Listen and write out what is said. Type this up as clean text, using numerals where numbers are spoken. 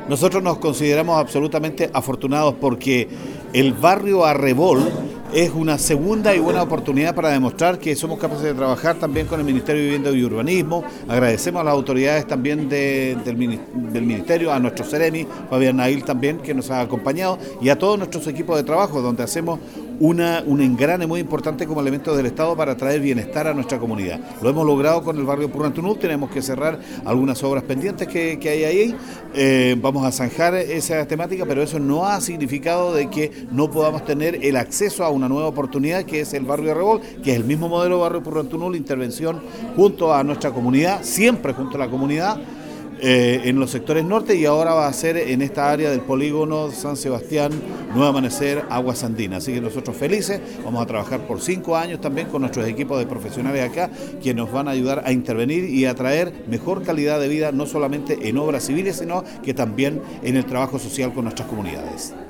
Nosotros nos consideramos absolutamente afortunados porque el barrio Arrebol es una segunda y buena oportunidad para demostrar que somos capaces de trabajar también con el Ministerio de Vivienda y Urbanismo. Agradecemos a las autoridades también del Ministerio, a nuestro Seremi, Fabián Nail también, que nos ha acompañado, y a todos nuestros equipos de trabajo, donde hacemos un engrane muy importante como elemento del Estado para traer bienestar a nuestra comunidad. Lo hemos logrado con el barrio Purrantunul, tenemos que cerrar algunas obras pendientes que hay ahí, vamos a zanjar esa temática, pero eso no ha significado de que no podamos tener el acceso a una nueva oportunidad que es el barrio Arrebol, que es el mismo modelo de barrio Purrantunul, intervención junto a nuestra comunidad, siempre junto a la comunidad, en los sectores norte, y ahora va a ser en esta área del polígono San Sebastián, Nuevo Amanecer, Aguas Andinas. Así que nosotros felices, vamos a trabajar por 5 años también con nuestros equipos de profesionales acá, que nos van a ayudar a intervenir y a traer mejor calidad de vida, no solamente en obras civiles, sino que también en el trabajo social con nuestras comunidades.